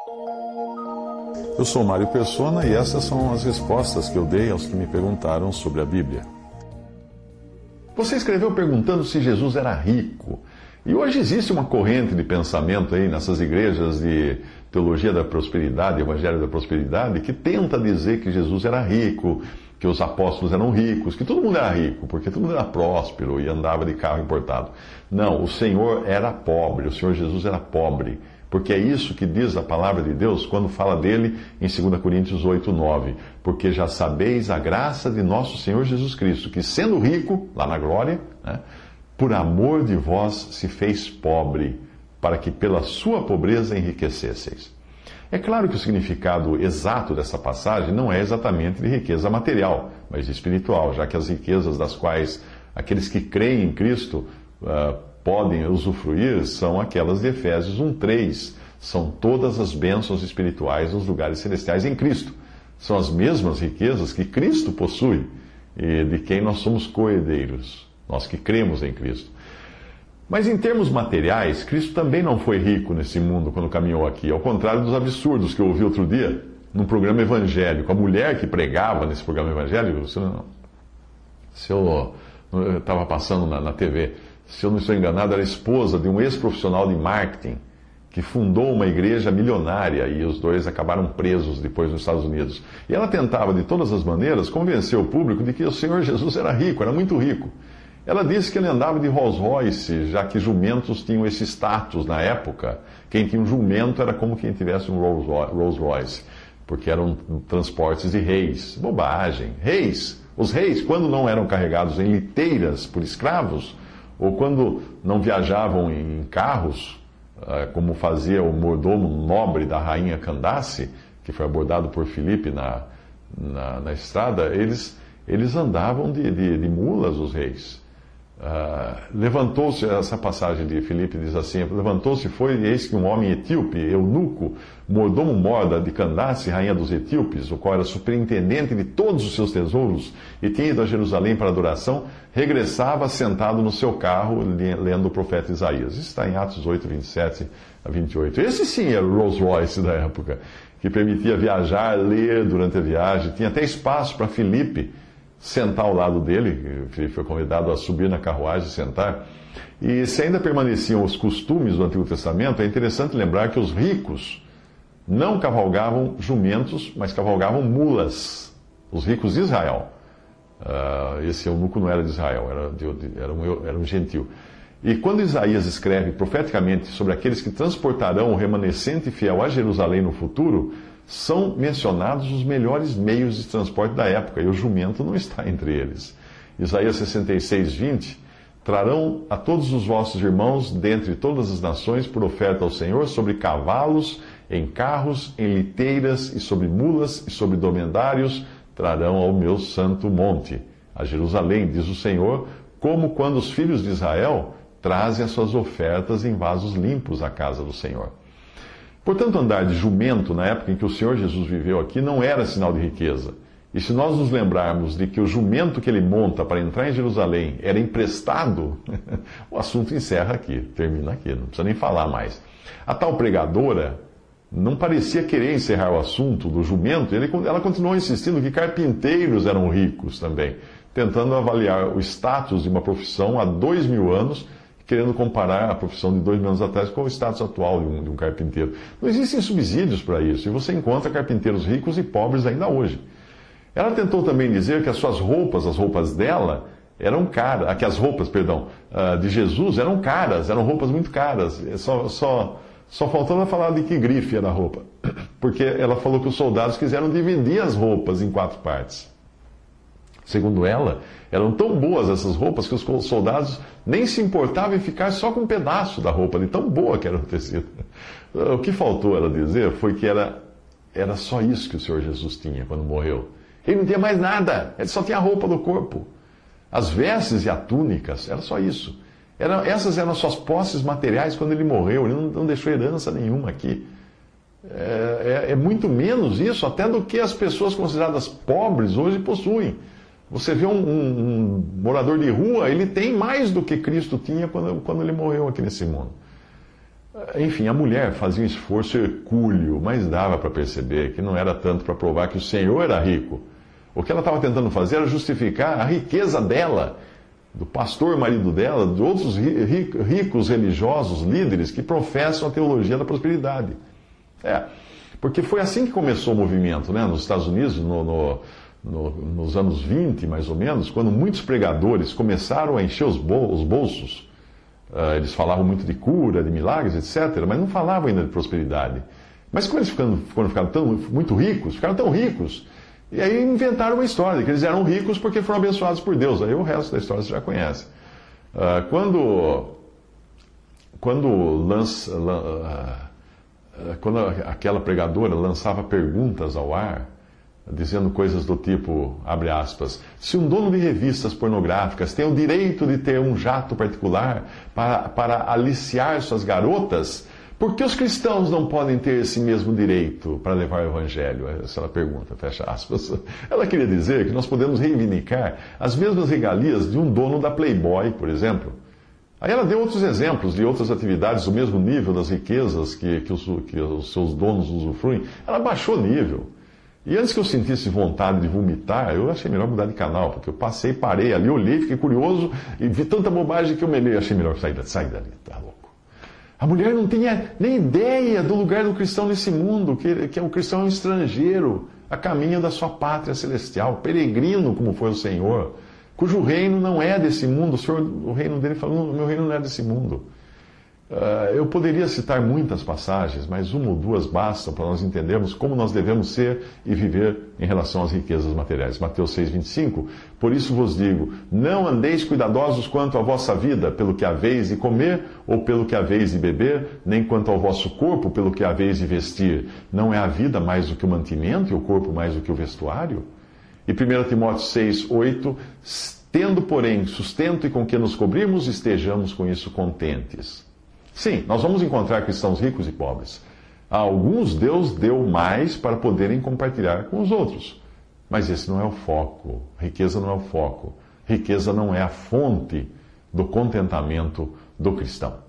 Eu sou Mário Persona e essas são as respostas que eu dei aos que me perguntaram sobre a Bíblia. Você escreveu perguntando se Jesus era rico. E hoje existe uma corrente de pensamento aí nessas igrejas de teologia da prosperidade, evangelho da prosperidade, que tenta dizer que Jesus era rico, que os apóstolos eram ricos, que todo mundo era rico, porque todo mundo era próspero e andava de carro importado. Não, o Senhor era pobre, o Senhor Jesus era pobre. Porque é isso que diz a palavra de Deus quando fala dele em 2 Coríntios 8:9. Porque já sabeis a graça de nosso Senhor Jesus Cristo, que sendo rico, lá na glória, né, por amor de vós se fez pobre, para que pela sua pobreza enriquecesseis. É claro que o significado exato dessa passagem não é exatamente de riqueza material, mas de espiritual, já que as riquezas das quais aqueles que creem em Cristo podem usufruir são aquelas de Efésios 1:3. São todas as bênçãos espirituais nos lugares celestiais em Cristo. São as mesmas riquezas que Cristo possui e de quem nós somos co-herdeiros, nós que cremos em Cristo. Mas em termos materiais, Cristo também não foi rico nesse mundo quando caminhou aqui, ao contrário dos absurdos que eu ouvi outro dia num programa evangélico. A mulher que pregava nesse programa evangélico, se eu estava passando na TV, se eu não estou enganado, era esposa de um ex-profissional de marketing que fundou uma igreja milionária e os dois acabaram presos depois nos Estados Unidos. E ela tentava, de todas as maneiras, convencer o público de que o Senhor Jesus era rico, era muito rico. Ela disse que ele andava de Rolls Royce, já que jumentos tinham esse status na época. Quem tinha um jumento era como quem tivesse um Rolls Royce, porque eram transportes de reis. Bobagem. Reis. Os reis, quando não eram carregados em liteiras por escravos, ou quando não viajavam em carros, como fazia o mordomo nobre da rainha Candace, que foi abordado por Filipe na estrada, eles andavam de mulas, os reis. Levantou-se, essa passagem de Filipe diz assim: levantou-se, foi, e eis que um homem etíope, eunuco, mordomo mor de Candace, rainha dos etíopes, o qual era superintendente de todos os seus tesouros, e tinha ido a Jerusalém para adoração, regressava sentado no seu carro, lendo o profeta Isaías. Isso está em Atos 8, 27 a 28. Esse sim era o Rolls Royce da época, que permitia viajar, ler durante a viagem, tinha até espaço para Filipe sentar ao lado dele. Filipe foi convidado a subir na carruagem e sentar. E se ainda permaneciam os costumes do Antigo Testamento, é interessante lembrar que os ricos não cavalgavam jumentos, mas cavalgavam mulas. Os ricos de Israel. Esse eunuco não era de Israel, era um gentil. E quando Isaías escreve profeticamente sobre aqueles que transportarão o remanescente fiel a Jerusalém no futuro, são mencionados os melhores meios de transporte da época, e o jumento não está entre eles. Isaías 66, 20: trarão a todos os vossos irmãos dentre todas as nações por oferta ao Senhor sobre cavalos, em carros, em liteiras, e sobre mulas, e sobre dromedários, trarão ao meu santo monte, a Jerusalém, diz o Senhor, como quando os filhos de Israel trazem as suas ofertas em vasos limpos à casa do Senhor. Portanto, andar de jumento na época em que o Senhor Jesus viveu aqui não era sinal de riqueza. E se nós nos lembrarmos de que o jumento que ele monta para entrar em Jerusalém era emprestado, o assunto encerra aqui, termina aqui, não precisa nem falar mais. A tal pregadora não parecia querer encerrar o assunto do jumento, ela continuou insistindo que carpinteiros eram ricos também, tentando avaliar o status de uma profissão há 2000 anos, querendo comparar a profissão de 2000 anos atrás com o status atual de um carpinteiro. Não existem subsídios para isso, e você encontra carpinteiros ricos e pobres ainda hoje. Ela tentou também dizer que as suas roupas, as roupas dela, eram caras, que as roupas, de Jesus eram caras, eram roupas muito caras. Só faltou ela falar de que grife era a roupa, porque ela falou que os soldados quiseram dividir as roupas em 4 partes. Segundo ela, eram tão boas essas roupas que os soldados nem se importavam em ficar só com um pedaço da roupa, de tão boa que era o tecido. O que faltou ela dizer foi que era só isso que o Senhor Jesus tinha quando morreu. Ele não tinha mais nada, ele só tinha a roupa do corpo. As vestes e a túnicas, era só isso. Essas eram as suas posses materiais quando ele morreu, ele não deixou herança nenhuma aqui. É muito menos isso até do que as pessoas consideradas pobres hoje possuem. Você vê um morador de rua, ele tem mais do que Cristo tinha quando ele morreu aqui nesse mundo. Enfim, a mulher fazia um esforço hercúleo, mas dava para perceber que não era tanto para provar que o Senhor era rico. O que ela estava tentando fazer era justificar a riqueza dela, do pastor marido dela, de outros ricos religiosos, líderes, que professam a teologia da prosperidade. Porque foi assim que começou o movimento, né? Nos Estados Unidos, nos anos 20, mais ou menos, quando muitos pregadores começaram a encher os bolsos. Eles falavam muito de cura, de milagres, etc., mas não falavam ainda de prosperidade. Mas quando eles ficaram muito ricos, ficaram tão ricos, e aí inventaram uma história, que eles eram ricos porque foram abençoados por Deus. Aí o resto da história você já conhece. Quando aquela pregadora lançava perguntas ao ar, dizendo coisas do tipo, abre aspas, se um dono de revistas pornográficas tem o direito de ter um jato particular para aliciar suas garotas, por que os cristãos não podem ter esse mesmo direito para levar o evangelho? Essa era a pergunta, fecha aspas. Ela queria dizer que nós podemos reivindicar as mesmas regalias de um dono da Playboy, por exemplo. Aí ela deu outros exemplos de outras atividades do mesmo nível das riquezas que os seus donos usufruem. Ela baixou o nível. E antes que eu sentisse vontade de vomitar, eu achei melhor mudar de canal, porque eu parei ali, olhei, fiquei curioso e vi tanta bobagem que eu melei. Achei melhor sair dali, tá louco. A mulher não tinha nem ideia do lugar do cristão nesse mundo, que o cristão é um estrangeiro, a caminho da sua pátria celestial, peregrino como foi o Senhor, cujo reino não é desse mundo. O reino dele falou, meu reino não é desse mundo. Eu poderia citar muitas passagens, mas uma ou duas bastam para nós entendermos como nós devemos ser e viver em relação às riquezas materiais. Mateus 6,25, por isso vos digo, não andeis cuidadosos quanto à vossa vida, pelo que haveis de comer, ou pelo que haveis de beber, nem quanto ao vosso corpo, pelo que haveis de vestir. Não é a vida mais do que o mantimento, e o corpo mais do que o vestuário? E 1 Timóteo 6,8, tendo, porém, sustento e com que nos cobrirmos, estejamos com isso contentes. Sim, nós vamos encontrar cristãos ricos e pobres. A alguns Deus deu mais para poderem compartilhar com os outros. Mas esse não é o foco. Riqueza não é o foco. Riqueza não é a fonte do contentamento do cristão.